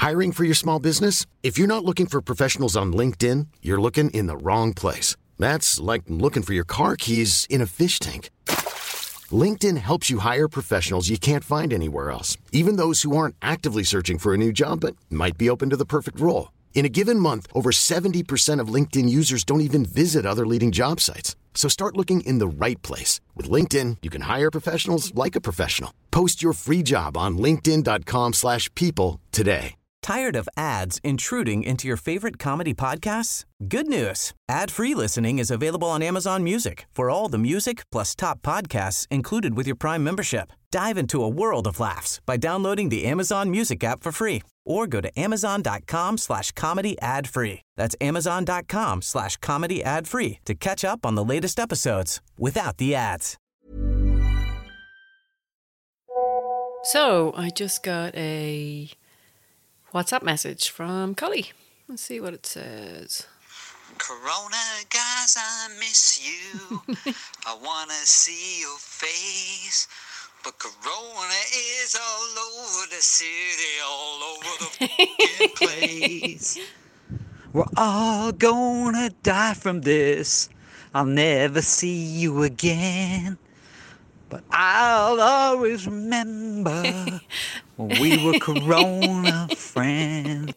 Hiring for your small business? If you're not looking for professionals on LinkedIn, you're looking in the wrong place. That's like looking for your car keys in a fish tank. LinkedIn helps you hire professionals you can't find anywhere else, even those who aren't actively searching for a new job but might be open to the perfect role. In a given month, over 70% of LinkedIn users don't even visit other leading job sites. So start looking in the right place. With LinkedIn, you can hire professionals like a professional. Post your free job on linkedin.com/people today. Tired of ads intruding into your favorite comedy podcasts? Good news. Ad-free listening is available on Amazon Music for all the music plus top podcasts included with your Prime membership. Dive into a world of laughs by downloading the Amazon Music app for free or go to amazon.com/comedy ad-free. That's amazon.com/comedy ad-free to catch up on the latest episodes without the ads. So I just got a WhatsApp message from Collie. Let's see what it says. Corona, guys, I miss you. I want to see your face. But Corona is all over the city, all over the fucking place. We're all gonna die from this. I'll never see you again. But I'll always remember when we were Corona friends.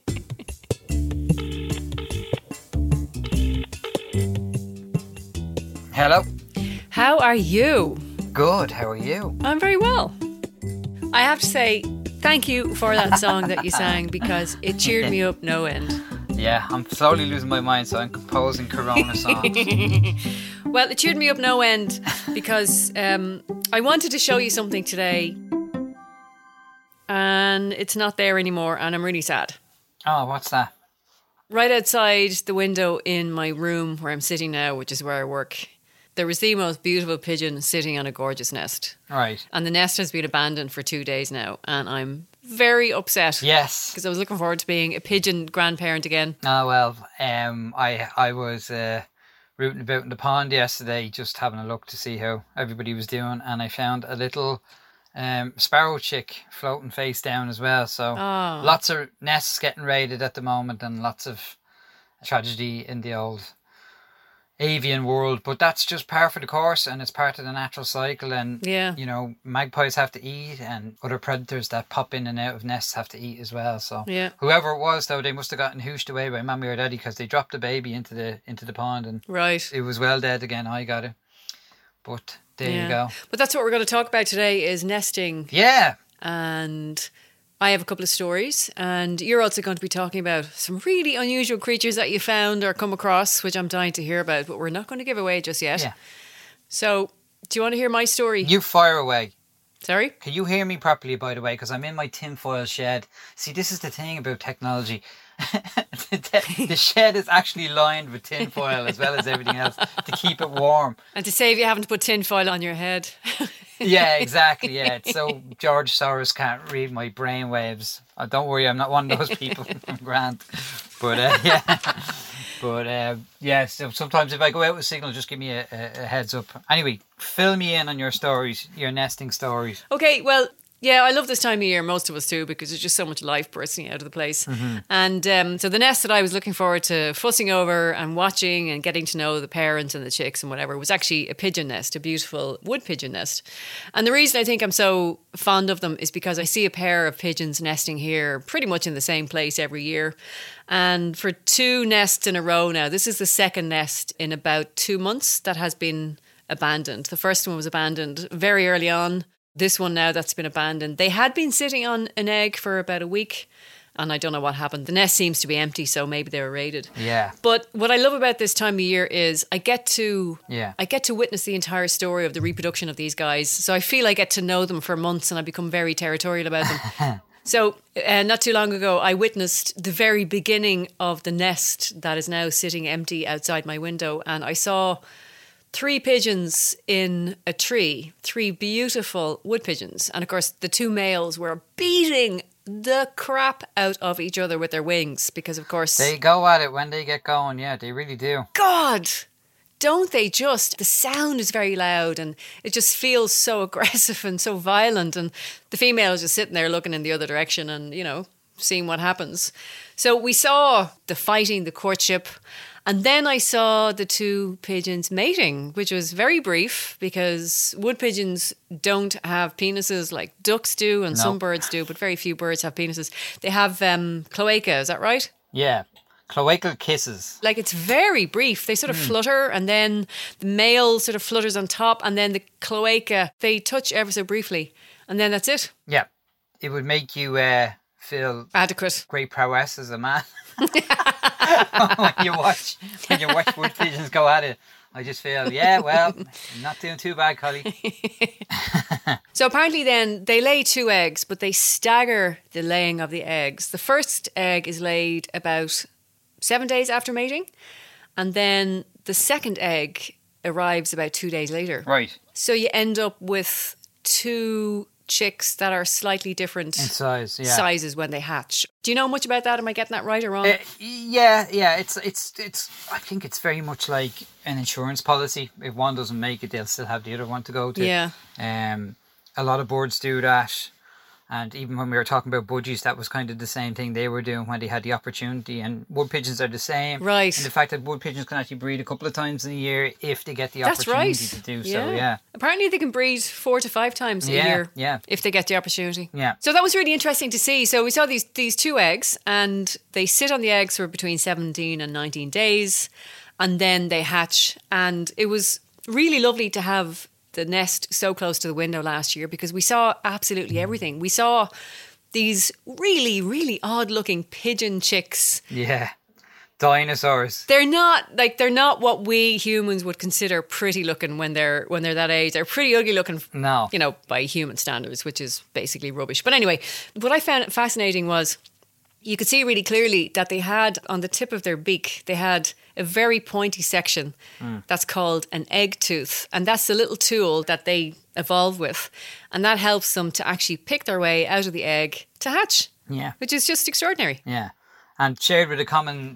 Hello. How are you? Good, how are you? I'm very well. I have to say, thank you for that song that you sang because it cheered me up no end. Yeah, I'm slowly losing my mind, so I'm composing Corona songs. Well, it cheered me up no end because I wanted to show you something today and it's not there anymore and I'm really sad. Oh, what's that? Right outside the window in my room where I'm sitting now, which is where I work, there was the most beautiful pigeon sitting on a gorgeous nest. Right. And the nest has been abandoned for 2 days now and I'm very upset. Yes. Because I was looking forward to being a pigeon grandparent again. Oh, well, I was rooting about in the pond yesterday, just having a look to see how everybody was doing, and I found a little sparrow chick floating face down as well. So lots of nests getting raided at the moment and lots of tragedy in the old avian world, but that's just par for the course and it's part of the natural cycle. And you know, magpies have to eat and other predators that pop in and out of nests have to eat as well. So whoever it was, though, they must have gotten hooshed away by mommy or daddy because they dropped the baby into the pond and it was well dead again. I got it, but there you go. But that's what we're going to talk about today, is nesting. And I have a couple of stories, and you're also going to be talking about some really unusual creatures that you found or come across, which I'm dying to hear about, but we're not going to give away just yet. So, do you want to hear my story? You fire away. Sorry? Can you hear me properly, by the way? Because I'm in my tinfoil shed. See, this is the thing about technology. The shed is actually lined with tinfoil as well as everything else to keep it warm. And to save you having to put tinfoil on your head. Yeah, exactly. Yeah, so George Soros can't read my brain waves. Oh, don't worry, I'm not one of those people. I'm grand. But so sometimes if I go out with signal, just give me a heads up. Anyway, fill me in on your stories, your nesting stories. Okay, well, yeah, I love this time of year, most of us do, because there's just so much life bursting out of the place. And so the nest that I was looking forward to fussing over and watching and getting to know the parents and the chicks and whatever was actually a pigeon nest, a beautiful wood pigeon nest. And the reason I think I'm so fond of them is because I see a pair of pigeons nesting here pretty much in the same place every year. And for 2 nests in a row now, this is the second nest in about 2 months that has been abandoned. The first one was abandoned very early on. This one now that's been abandoned. They had been sitting on an egg for about a week and I don't know what happened. The nest seems to be empty, so maybe they were raided. Yeah. But what I love about this time of year is I get to witness the entire story of the reproduction of these guys. So I feel I get to know them for months and I become very territorial about them. So not too long ago, I witnessed the very beginning of the nest that is now sitting empty outside my window, and I saw 3 pigeons in a tree, 3 beautiful wood pigeons. And of course, the 2 males were beating the crap out of each other with their wings because, of course... They go at it when they get going, yeah, they really do. God! Don't they just? The sound is very loud and it just feels so aggressive and so violent. And the female is just sitting there looking in the other direction and, you know, seeing what happens. So we saw the fighting, the courtship, and then I saw the two pigeons mating, which was very brief because wood pigeons don't have penises like ducks do and some birds do, but very few birds have penises. They have cloaca, is that right? Yeah. Cloacal kisses. Like it's very brief. They sort of flutter and then the male sort of flutters on top and then the cloaca, they touch ever so briefly and then that's it. Yeah. It would make you feel adequate. Great prowess as a man. when you watch wood pigeons go at it. I just feel, yeah, well, I'm not doing too bad, Collie. So apparently then they lay 2 eggs, but they stagger the laying of the eggs. The first egg is laid about 7 days after mating, and then the second egg arrives about 2 days later. Right. So you end up with 2 chicks that are slightly different in size, sizes when they hatch. Do you know much about that? Am I getting that right or wrong? Yeah. It's. I think it's very much like an insurance policy. If one doesn't make it, they'll still have the other one to go to. Yeah. A lot of birds do that. And even when we were talking about budgies, that was kind of the same thing they were doing when they had the opportunity. And wood pigeons are the same. Right. And the fact that wood pigeons can actually breed a couple of times in a year if they get the opportunity to do so, yeah. Apparently they can breed 4 to 5 times a year if they get the opportunity. Yeah. So that was really interesting to see. So we saw these 2 eggs and they sit on the eggs for between 17 and 19 days and then they hatch. And it was really lovely to have the nest so close to the window last year because we saw absolutely everything. We saw these really, really odd looking pigeon chicks. Yeah. Dinosaurs. They're not what we humans would consider pretty looking when they're that age. They're pretty ugly looking. No. You know, by human standards, which is basically rubbish. But anyway, what I found fascinating was you could see really clearly that they had on the tip of their beak, they had a very pointy section that's called an egg tooth. And that's the little tool that they evolve with. And that helps them to actually pick their way out of the egg to hatch. Yeah. Which is just extraordinary. Yeah. And shared with a common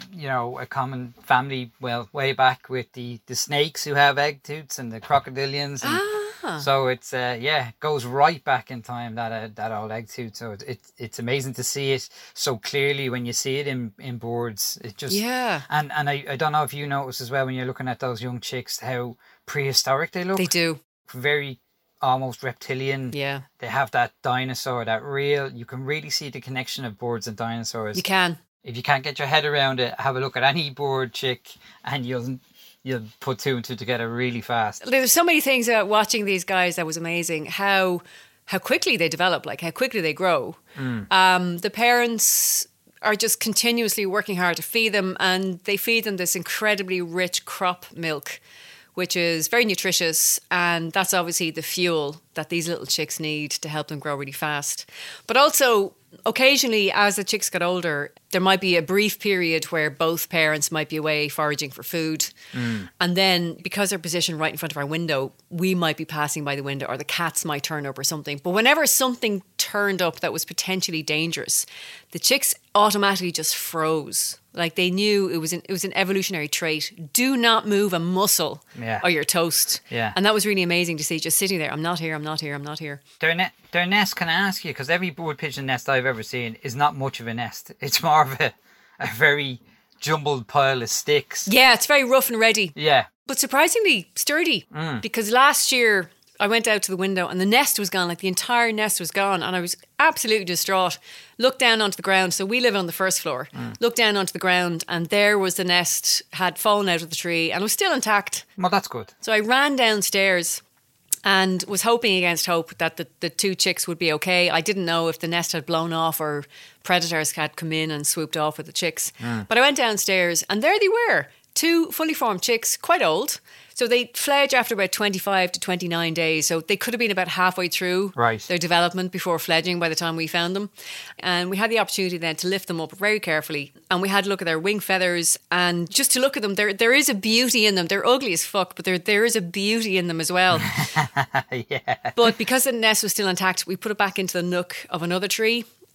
family, well, way back with the snakes who have egg tooths and the crocodilians. And so it's, goes right back in time, that old egg tooth. So it's amazing to see it so clearly when you see it in birds. It just, And I don't know if you notice as well when you're looking at those young chicks, how prehistoric they look. They do. Very almost reptilian. Yeah. They have that dinosaur, you can really see the connection of birds and dinosaurs. You can. If you can't get your head around it, have a look at any bird chick and you'll put 2 and 2 together really fast. There's so many things about watching these guys that was amazing. How quickly they develop, like how quickly they grow. The parents are just continuously working hard to feed them and they feed them this incredibly rich crop milk, which is very nutritious, and that's obviously the fuel that these little chicks need to help them grow really fast. But also, occasionally, as the chicks get older, there might be a brief period where both parents might be away foraging for food. And then, because they're positioned right in front of our window, we might be passing by the window or the cats might turn up or something. But whenever something turned up that was potentially dangerous, the chicks automatically just froze. Like they knew it was an evolutionary trait. Do not move a muscle or you're toast. Yeah. And that was really amazing to see, just sitting there. I'm not here, I'm not here, I'm not here. Their nest, can I ask you, because every wood pigeon nest I've ever seen is not much of a nest. It's more of a very jumbled pile of sticks. Yeah, it's very rough and ready. Yeah. But surprisingly sturdy. Because last year I went out to the window and the nest was gone, like the entire nest was gone, and I was absolutely distraught. Looked down onto the ground, so we live on the first floor. Looked down onto the ground and there was the nest, had fallen out of the tree and was still intact. Well, that's good. So I ran downstairs and was hoping against hope that the 2 chicks would be okay. I didn't know if the nest had blown off or predators had come in and swooped off with the chicks. But I went downstairs and there they were, 2 fully formed chicks, quite old. So they fledge after about 25 to 29 days. So they could have been about halfway through their development before fledging by the time we found them. And we had the opportunity then to lift them up very carefully. And we had a look at their wing feathers and just to look at them, there is a beauty in them. They're ugly as fuck, but there is a beauty in them as well. Yeah. But because the nest was still intact, we put it back into the nook of another tree.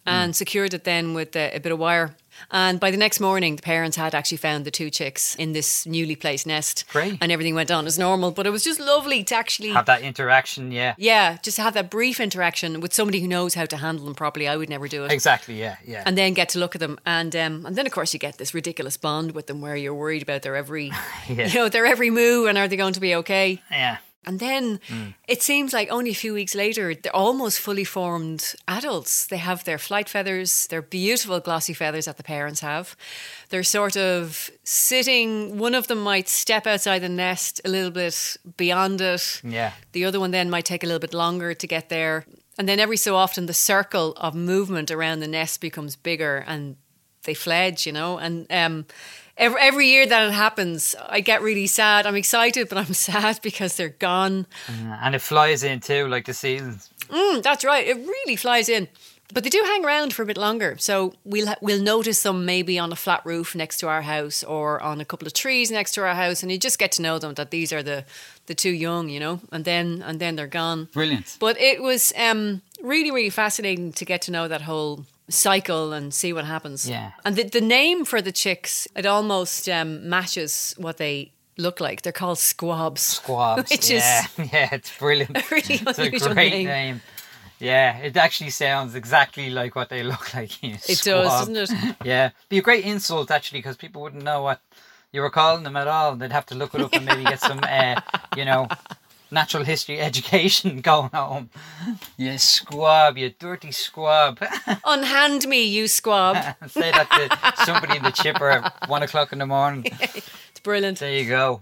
and secured it then with a bit of wire. And by the next morning, the parents had actually found the 2 chicks in this newly placed nest. Great. And everything went on as normal. But it was just lovely to actually have that interaction, yeah. Yeah, just have that brief interaction with somebody who knows how to handle them properly. I would never do it. Exactly, yeah. And then get to look at them. And then, of course, you get this ridiculous bond with them where you're worried about their every, their every move and are they going to be okay? Yeah. And then it seems like only a few weeks later, they're almost fully formed adults. They have their flight feathers, their beautiful glossy feathers that the parents have. They're sort of sitting, one of them might step outside the nest a little bit beyond it. Yeah. The other one then might take a little bit longer to get there. And then every so often the circle of movement around the nest becomes bigger and they fledge, and every year that it happens, I get really sad. I'm excited, but I'm sad because they're gone. And it flies in too, like the seasons. That's right. It really flies in. But they do hang around for a bit longer. So we'll notice them maybe on a flat roof next to our house or on a couple of trees next to our house. And you just get to know them, that these are the 2 young, and then they're gone. Brilliant. But it was really, really fascinating to get to know that whole cycle and see what happens. Yeah. And the name for the chicks, it almost matches what they look like. They're called squabs. Squabs. Which yeah, it's brilliant. A really it's unusual a great name. Yeah, it actually sounds exactly like what they look like. It does, doesn't it? Yeah. Be a great insult actually, because people wouldn't know what you were calling them at all. They'd have to look it up and maybe get some natural history education going home. You squab, you dirty squab. Unhand me, you squab. Say that to somebody in the chipper at 1 o'clock in the morning. It's brilliant. There you go.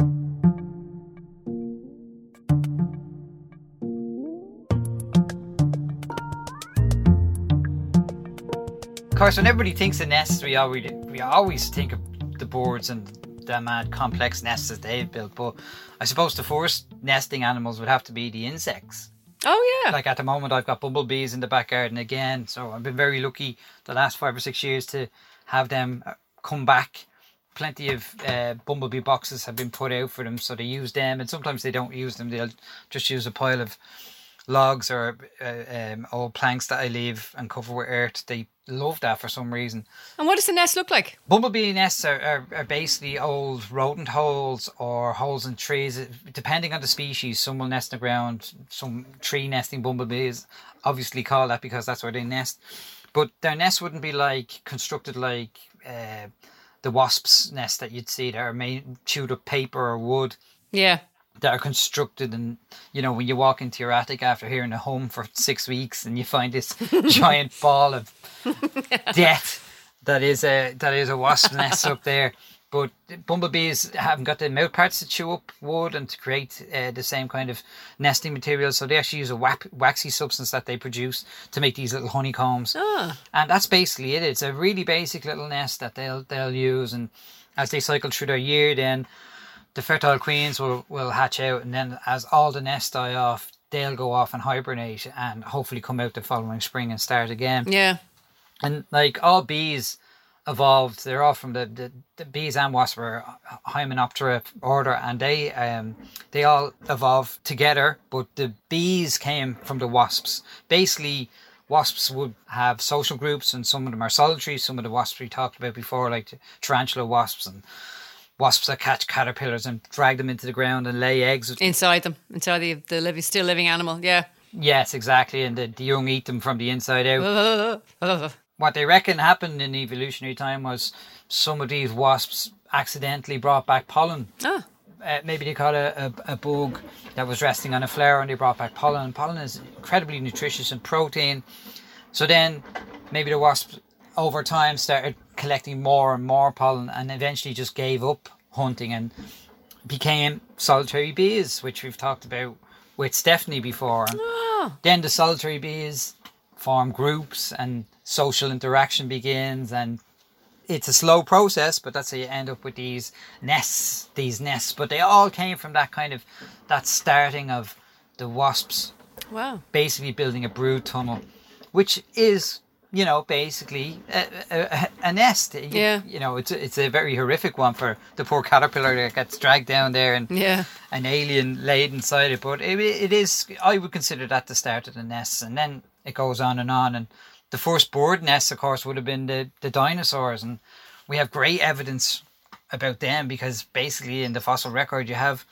Of course, when everybody thinks of nests, we always think of the birds and the mad complex nests that they've built. But I suppose the first nesting animals would have to be the insects. Oh, yeah. Like at the moment, I've got bumblebees in the back garden again. So I've been very lucky the last 5 or 6 years to have them come back. Plenty of bumblebee boxes have been put out for them, so they use them. And sometimes they don't use them. They'll just use a pile of logs or old planks that I leave and cover with earth. They love that for some reason. And what does the nest look like? Bumblebee nests are basically old rodent holes or holes in trees, depending on the species. Some will nest in the ground. Some tree nesting bumblebees obviously call that because that's where they nest. But their nest wouldn't be constructed like the wasps' nest that you'd see that are made chewed up paper or wood. Yeah. That are constructed, and when you walk into your attic after hearing a hum for 6 weeks and you find this giant ball of death that is a wasp nest up there. But bumblebees haven't got the mouth parts to chew up wood and to create the same kind of nesting material, so they actually use a waxy substance that they produce to make these little honeycombs. And that's basically it. It's a really basic little nest that they'll use, and as they cycle through their year, then the fertile queens will hatch out, and then as all the nests die off, they'll go off and hibernate and hopefully come out the following spring and start again. Yeah. And like all bees evolved, they're all from the bees and wasps are Hymenoptera order, and they all evolved together, but the bees came from the wasps. Basically, wasps would have social groups, and some of them are solitary. Some of the wasps we talked about before, like tarantula wasps and wasps that catch caterpillars and drag them into the ground and lay eggs inside them, inside the still living animal. Yeah. Yes, exactly. And the young eat them from the inside out. What they reckon happened in evolutionary time was some of these wasps accidentally brought back pollen. Maybe they caught a bug that was resting on a flower and they brought back pollen. Pollen is incredibly nutritious in protein. So then maybe the wasps over time started collecting more and more pollen and eventually just gave up hunting and became solitary bees, which we've talked about with Stephanie before. Then the solitary bees form groups and social interaction begins, and it's a slow process, but that's how you end up with these nests. But they all came from that starting of the wasps. Wow. Basically building a brood tunnel, which is basically a nest. It's a very horrific one for the poor caterpillar that gets dragged down there and an alien laid inside it. But it is, I would consider that the start of the nests, and then it goes on, and the first bird nests, of course, would have been the dinosaurs. And we have great evidence about them because basically in the fossil record you have,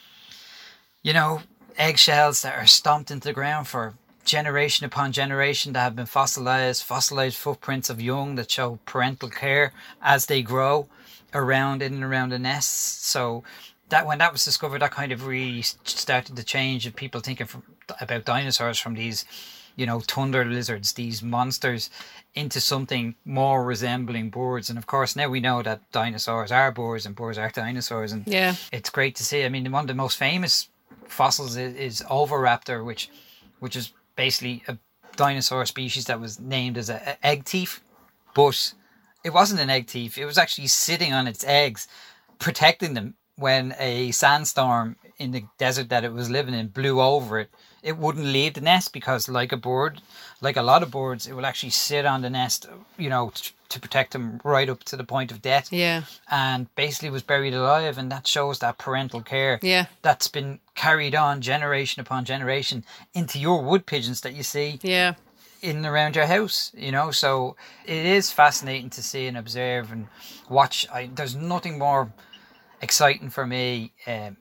eggshells that are stomped into the ground for generation upon generation that have been fossilized footprints of young that show parental care as they grow around in and around the nests. So that when that was discovered, that kind of really started to change of people thinking about dinosaurs from these, thunder lizards, these monsters, into something more resembling birds. And of course, now we know that dinosaurs are birds and birds are dinosaurs. And it's great to see. I mean, one of the most famous fossils is Oviraptor, which is basically a dinosaur species that was named as an egg thief, but it wasn't an egg thief. It was actually sitting on its eggs, protecting them when a sandstorm in the desert that it was living in blew over it. It wouldn't leave the nest because, like a lot of birds, it will actually sit on the nest, to protect them right up to the point of death. Yeah. And basically was buried alive, and that shows that parental care. Yeah. That's been carried on generation upon generation into your wood pigeons that you see. Yeah. In and around your house, So it is fascinating to see and observe and watch. There's nothing more exciting for me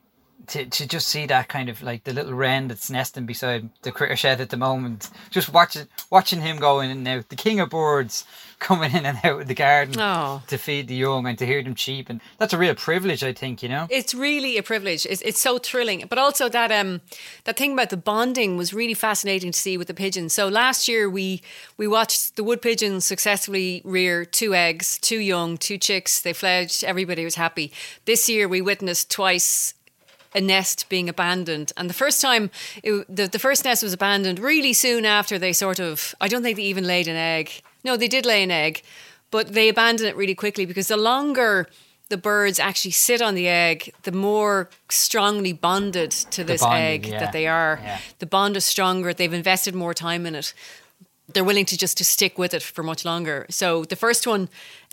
to just see that kind of like the little wren that's nesting beside the critter shed at the moment. Just watching him go in and out, the king of birds coming in and out of the garden to feed the young and to hear them cheep. And that's a real privilege, I think, It's really a privilege. It's so thrilling. But also that thing about the bonding was really fascinating to see with the pigeons. So last year we watched the wood pigeons successfully rear 2 eggs, 2 young, 2 chicks. They fledged. Everybody was happy. This year we witnessed twice a nest being abandoned. And the first time, the first nest was abandoned really soon after they I don't think they even laid an egg. No, they did lay an egg, but they abandoned it really quickly because the longer the birds actually sit on the egg, the more strongly bonded to this egg that they are. Yeah. The bond is stronger. They've invested more time in it. They're willing to stick with it for much longer. So the first one,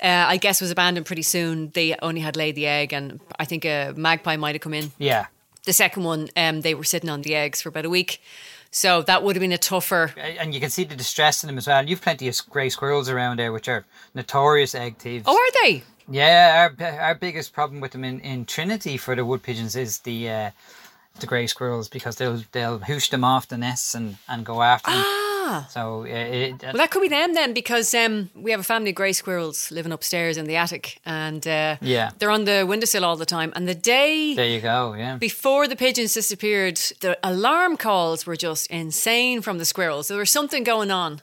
I guess, was abandoned pretty soon. They only had laid the egg, and I think a magpie might have come in. Yeah. The second one, they were sitting on the eggs for about a week. So that would have been a tougher... And you can see the distress in them as well. You've plenty of grey squirrels around there, which are notorious egg thieves. Oh, are they? Yeah, our biggest problem with them in Trinity for the wood pigeons is the grey squirrels, because they'll hoosh them off the nests and go after them. So well, that could be them then, because we have a family of grey squirrels living upstairs in the attic, and they're on the windowsill all the time. And the day there you go, yeah, before the pigeons disappeared, the alarm calls were just insane from the squirrels. There was something going on.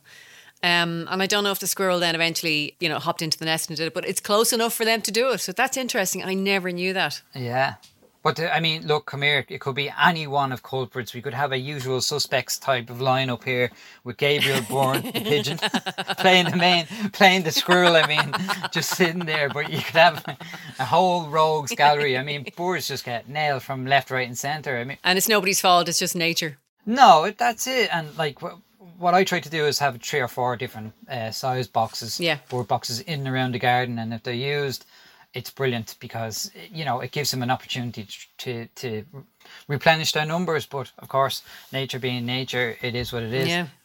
And I don't know if the squirrel then eventually, hopped into the nest and did it, but it's close enough for them to do it. So that's interesting. I never knew that. Yeah. But look, come here. It could be any one of culprits. We could have a usual suspects type of lineup here with Gabriel Byrne, the pigeon, playing the squirrel. Just sitting there. But you could have a whole rogues gallery. Birds just get nailed from left, right, and centre. And it's nobody's fault. It's just nature. No, that's it. And what I try to do is have 3 or 4 different size boxes, bird boxes in and around the garden, and if they're used, it's brilliant because, it gives them an opportunity to replenish their numbers. But, of course, nature being nature, it is what it is. Yeah.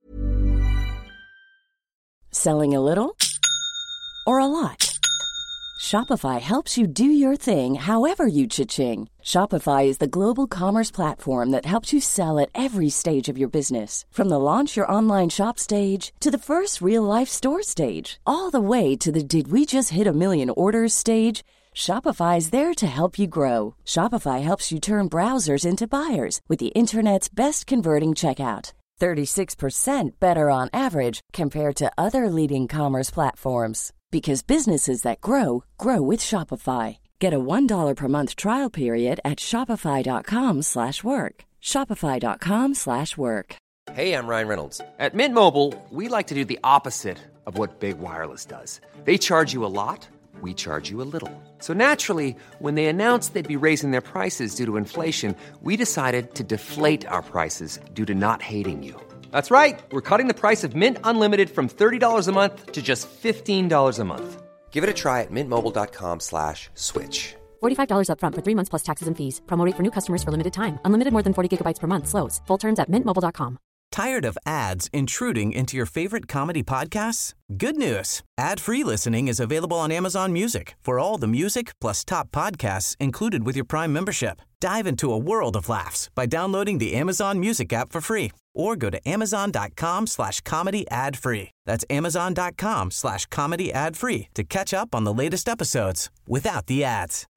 Selling a little or a lot? Shopify helps you do your thing however you cha-ching. Shopify is the global commerce platform that helps you sell at every stage of your business. From the launch your online shop stage to the first real-life store stage, all the way to the did we just hit a million orders stage. Shopify is there to help you grow. Shopify helps you turn browsers into buyers with the internet's best converting checkout. 36% better on average compared to other leading commerce platforms. Because businesses that grow with Shopify. Get a $1 per month trial period at shopify.com/work. Shopify.com/work. Hey, I'm Ryan Reynolds. At Mint Mobile, we like to do the opposite of what Big Wireless does. They charge you a lot, we charge you a little. So naturally, when they announced they'd be raising their prices due to inflation, we decided to deflate our prices due to not hating you. That's right. We're cutting the price of Mint Unlimited from $30 a month to just $15 a month. Give it a try at mintmobile.com/switch. $45 up front for 3 months plus taxes and fees. Promo rate for new customers for limited time. Unlimited more than 40 gigabytes per month slows. Full terms at mintmobile.com. Tired of ads intruding into your favorite comedy podcasts? Good news. Ad-free listening is available on Amazon Music for all the music plus top podcasts included with your Prime membership. Dive into a world of laughs by downloading the Amazon Music app for free or go to amazon.com/comedy ad-free. That's amazon.com/comedy ad-free to catch up on the latest episodes without the ads.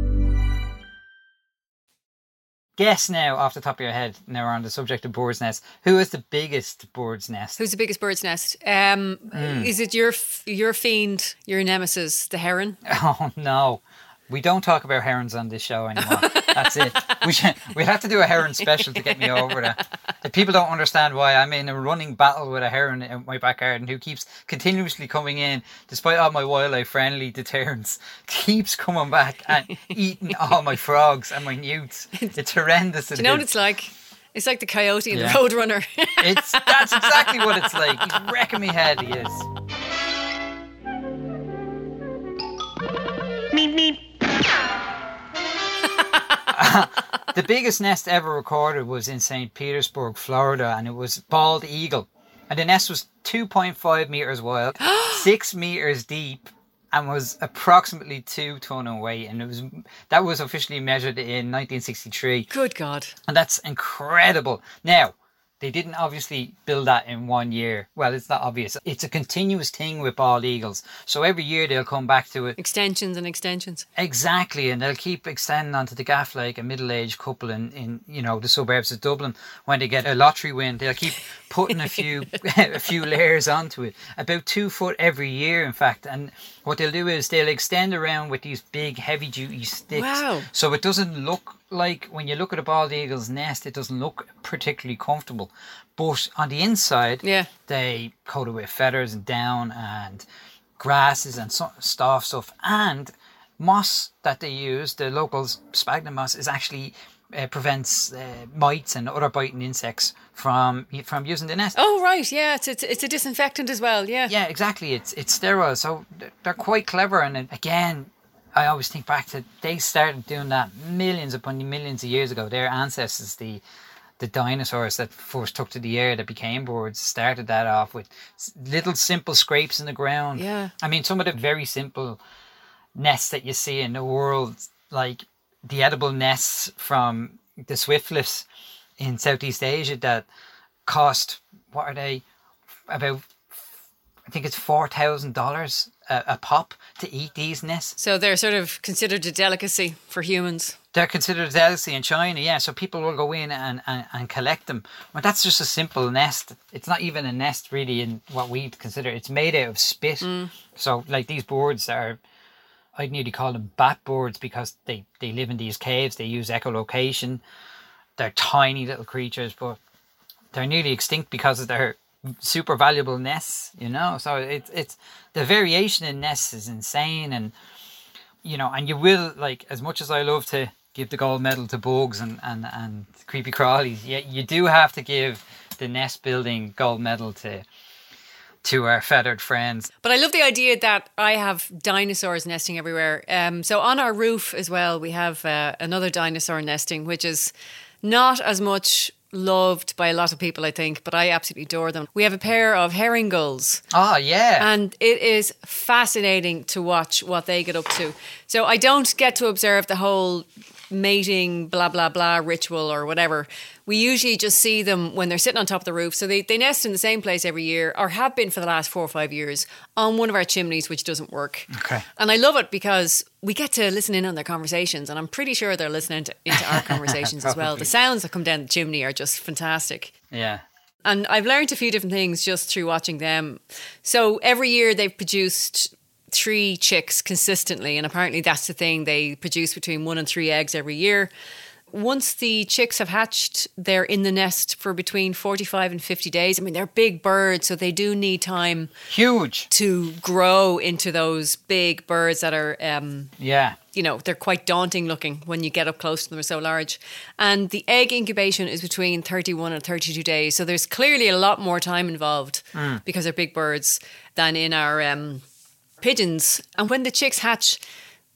Guess now, off the top of your head, now we're on the subject of bird's nest, who is the biggest bird's nest? Who's the biggest bird's nest? Is it your fiend, your nemesis, the heron? Oh, no. We don't talk about herons on this show anymore. That's it. We have to do a heron special to get me over that. If people don't understand why I'm in a running battle with a heron in my back garden who keeps continuously coming in, despite all my wildlife-friendly deterrents, keeps coming back and eating all my frogs and my newts. It's horrendous. Do you know what it's like? It's like the coyote and the roadrunner. That's exactly what it's like. He's wrecking me head, he is. Meep, meep. The biggest nest ever recorded was in St. Petersburg, Florida, and it was bald eagle. And the nest was 2.5 meters wide, 6 meters deep, and was approximately 2 ton in weight. And that was officially measured in 1963. Good God. And that's incredible. Now, they didn't obviously build that in 1 year. Well, it's not obvious. It's a continuous thing with bald eagles. So every year they'll come back to it. Extensions and extensions. Exactly. And they'll keep extending onto the gaff like a middle-aged couple in the suburbs of Dublin. When they get a lottery win, they'll keep putting a few layers onto it. About 2 foot every year, in fact. And what they'll do is they'll extend around with these big heavy-duty sticks. Wow. So it doesn't look like, when you look at a bald eagle's nest, it doesn't look particularly comfortable. But on the inside, they coat it with feathers and down and grasses and stuff. And moss that they use, the local sphagnum moss, is actually prevents mites and other biting insects from using the nest. Oh, right, yeah, it's a disinfectant as well, yeah. Yeah, exactly. It's sterile, so they're quite clever. And again, I always think back to, they started doing that millions upon millions of years ago. Their ancestors, the dinosaurs that first took to the air that became birds, started that off with little simple scrapes in the ground. Yeah. I mean, some of the very simple nests that you see in the world, like the edible nests from the swiftlets in Southeast Asia that cost, what are they, about, I think it's $4,000 a pop to eat these nests. So they're sort of considered a delicacy for humans. They're considered a delicacy in China, yeah. So people will go in and collect them. But that's just a simple nest. It's not even a nest really in what we'd consider. It's made out of spit. So like these birds are, I'd nearly call them bat birds because they live in these caves. They use echolocation. They're tiny little creatures, but they're nearly extinct because of their super valuable nests, so it's the variation in nests is insane. And and you will, like, as much as I love to give the gold medal to bugs and creepy crawlies, you do have to give the nest building gold medal to our feathered friends. But I love the idea that I have dinosaurs nesting everywhere. So on our roof as well, we have another dinosaur nesting, which is not as much loved by a lot of people, I think, but I absolutely adore them. We have a pair of herring gulls. Oh, yeah. And it is fascinating to watch what they get up to. So I don't get to observe the whole mating blah blah blah ritual or whatever. We usually just see them when they're sitting on top of the roof. So they nest in the same place every year, or have been for the last 4 or 5 years, on one of our chimneys, which doesn't work. Okay. And I love it because we get to listen in on their conversations, and I'm pretty sure they're listening into our conversations as well. The sounds that come down the chimney are just fantastic. Yeah. And I've learned a few different things just through watching them. So every year they've produced 3 chicks consistently, and apparently that's the thing. They produce between 1 and 3 eggs every year. Once the chicks have hatched, they're in the nest for between 45 and 50 days. I mean, they're big birds, so they do need time. Huge. To grow into those big birds that are, they're quite daunting looking when you get up close to them. They're so large. And the egg incubation is between 31 and 32 days. So there's clearly a lot more time involved because they're big birds than in our pigeons. And when the chicks hatch,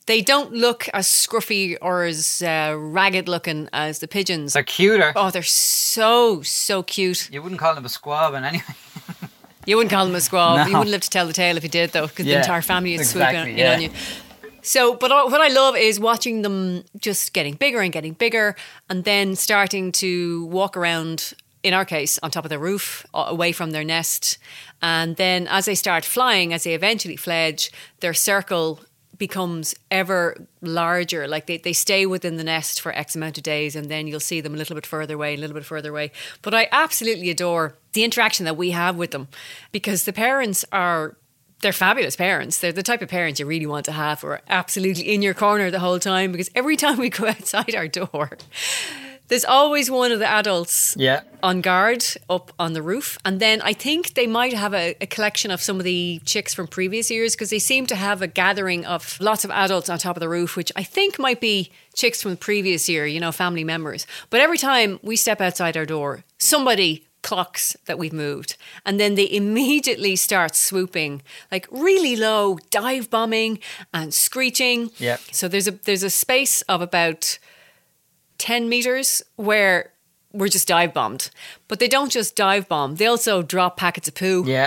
They don't look as scruffy or as ragged looking as the pigeons. They're cuter. Oh, they're so cute. You wouldn't call them a squab in anyway. You wouldn't call them a squab. No. You wouldn't live to tell the tale if you did, though, because the entire family is swooping in on you. So, but what I love is watching them just getting bigger and then starting to walk around, in our case, on top of the roof, away from their nest. And then as they start flying, as they eventually fledge, their circle becomes ever larger. Like they stay within the nest for X amount of days, and then you'll see them a little bit further away. But I absolutely adore the interaction that we have with them, because the parents they're fabulous parents. They're the type of parents you really want to have, who are absolutely in your corner the whole time, because every time we go outside our door, there's always one of the adults on guard up on the roof. And then I think they might have a collection of some of the chicks from previous years, because they seem to have a gathering of lots of adults on top of the roof, which I think might be chicks from the previous year, family members. But every time we step outside our door, somebody clocks that we've moved, and then they immediately start swooping, like really low, dive bombing and screeching. Yeah. So there's a space of about 10 meters where we're just dive bombed. But they don't just dive bomb, they also drop packets of poo. Yeah.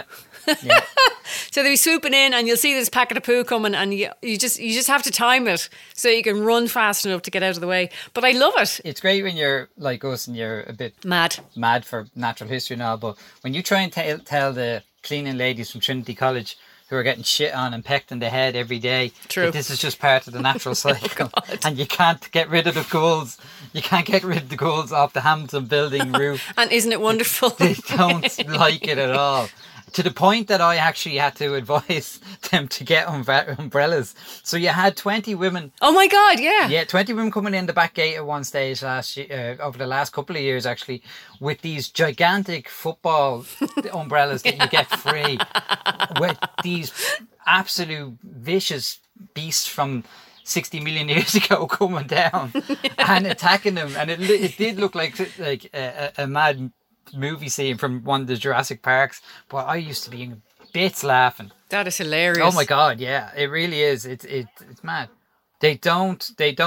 So they'll be swooping in, and you'll see this packet of poo coming, and you just have to time it so you can run fast enough to get out of the way. But I love it. It's great when you're like us and you're a bit mad for natural history and all, but when you try and tell the cleaning ladies from Trinity College who are getting shit on and pecked in the head every day, that this is just part of the natural cycle, and you can't get rid of the gulls. You can't get rid of the gulls off the Hamilton building roof. And isn't it wonderful? They don't like it at all. To the point that I actually had to advise them to get umbrellas. So you had 20 women. Oh my God, yeah. Yeah, 20 women coming in the back gate at one stage last year, over the last couple of years actually, with these gigantic football umbrellas that you get free, with these absolute vicious beasts from 60 million years ago coming down and attacking them. And it did look like a mad movie scene from one of the Jurassic Parks, but I used to be in bits laughing. That is hilarious. Oh my God, yeah, it really is. It's mad. They don't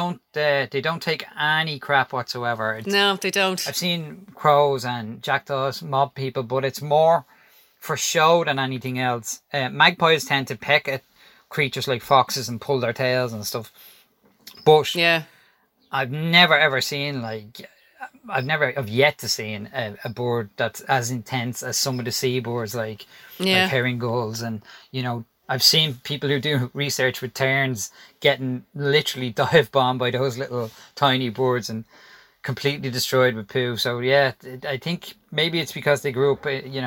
take any crap whatsoever. No, they don't. I've seen crows and jackdaws mob people, but it's more for show than anything else. Magpies tend to peck at creatures like foxes and pull their tails and stuff. But yeah, I've never ever seen I've yet to see a bird that's as intense as some of the seabirds, like herring gulls. And, I've seen people who do research with terns getting literally dive bombed by those little tiny birds and completely destroyed with poo. So, yeah, I think maybe it's because they grew up,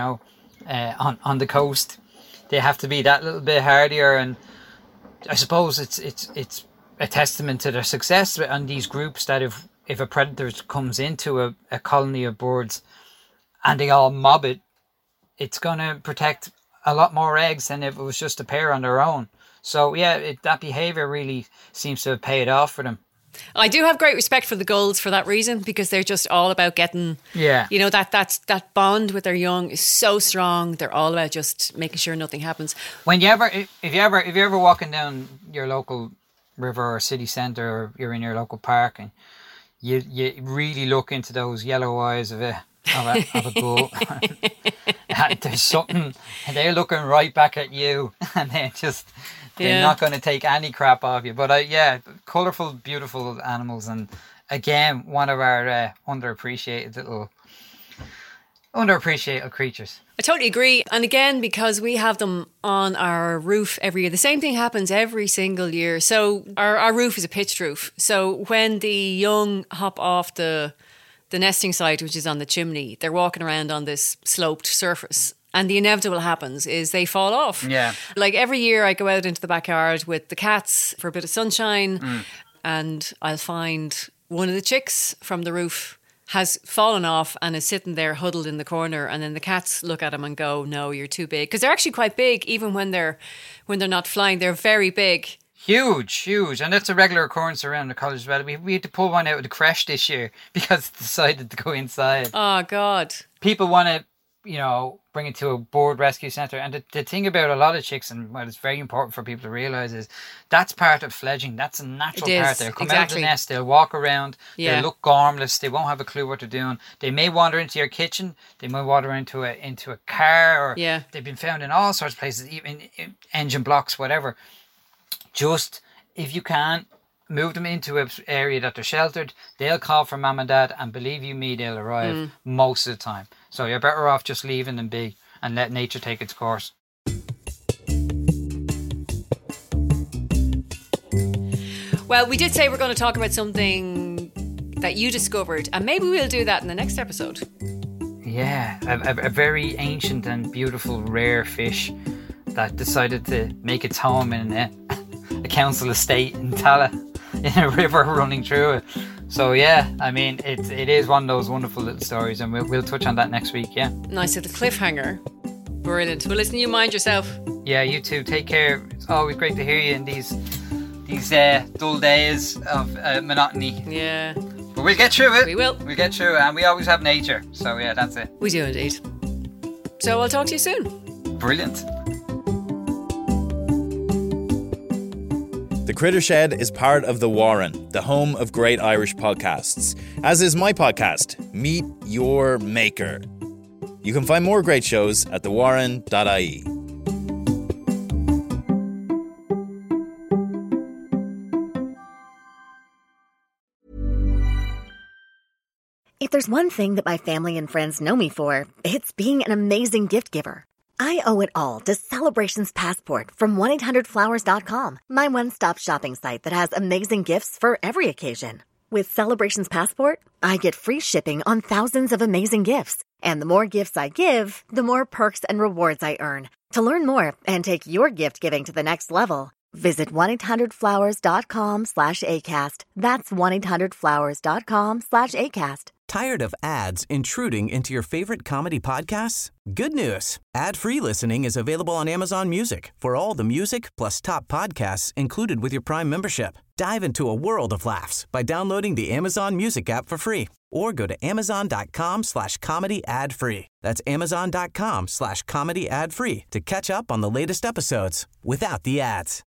on the coast. They have to be that little bit hardier. And I suppose it's a testament to their success on these groups that if a predator comes into a colony of birds and they all mob it, it's going to protect a lot more eggs than if it was just a pair on their own. So, yeah, that behaviour really seems to have paid off for them. I do have great respect for the gulls for that reason, because they're just all about getting, that bond with their young is so strong. They're all about just making sure nothing happens. If you're ever walking down your local river or city centre, or you're in your local park, and you really look into those yellow eyes of a gull. There's something, they're looking right back at you, and they're not going to take any crap off you. But colourful, beautiful animals, and again, one of our underappreciated creatures. I totally agree. And again, because we have them on our roof every year, the same thing happens every single year. So our roof is a pitched roof. So when the young hop off the nesting site, which is on the chimney, they're walking around on this sloped surface. And the inevitable happens is they fall off. Yeah. Like every year I go out into the backyard with the cats for a bit of sunshine, and I'll find one of the chicks from the roof has fallen off and is sitting there huddled in the corner, and then the cats look at him and go, "No, you're too big," because they're actually quite big. Even when they're not flying, they're very big. Huge, and that's a regular occurrence around the college as well. We had to pull one out of the creche this year because it decided to go inside. Oh God! People want to, bring it to a bird rescue centre. And the thing about a lot of chicks, and what is very important for people to realise, is that's part of fledging. That's a natural part. They'll come out of the nest, they'll walk around, they'll look harmless, they won't have a clue what they're doing. They may wander into your kitchen, they may wander into a car, or they've been found in all sorts of places, even in engine blocks, whatever. Just, if you can, move them into an area that they're sheltered. They'll call for mum and dad, and believe you me, they'll arrive most of the time. So you're better off just leaving them be and let nature take its course. Well, we did say we're going to talk about something that you discovered, and maybe we'll do that in the next episode. Yeah, a very ancient and beautiful rare fish that decided to make its home in a council estate in Tala, in a river running through it. So yeah, I mean, it is one of those wonderful little stories, and we'll touch on that next week. Yeah. Nice. So the cliffhanger, brilliant. Well, listen, you mind yourself. Yeah, you too. Take care. It's always great to hear you in these dull days of monotony. Yeah. But we'll get through it. We will. We'll get through it, and we always have nature. So yeah, that's it. We do indeed. So I'll talk to you soon. Brilliant. The Critter Shed is part of The Warren, the home of great Irish podcasts, as is my podcast, Meet Your Maker. You can find more great shows at thewarren.ie. If there's one thing that my family and friends know me for, it's being an amazing gift giver. I owe it all to Celebrations Passport from 1-800-Flowers.com, my one-stop shopping site that has amazing gifts for every occasion. With Celebrations Passport, I get free shipping on thousands of amazing gifts. And the more gifts I give, the more perks and rewards I earn. To learn more and take your gift giving to the next level, visit 1-800-Flowers.com/ACAST. That's 1-800-Flowers.com/ACAST. Tired of ads intruding into your favorite comedy podcasts? Good news. Ad-free listening is available on Amazon Music for all the music plus top podcasts included with your Prime membership. Dive into a world of laughs by downloading the Amazon Music app for free or go to amazon.com/comedy ad-free. That's amazon.com/comedy ad-free to catch up on the latest episodes without the ads.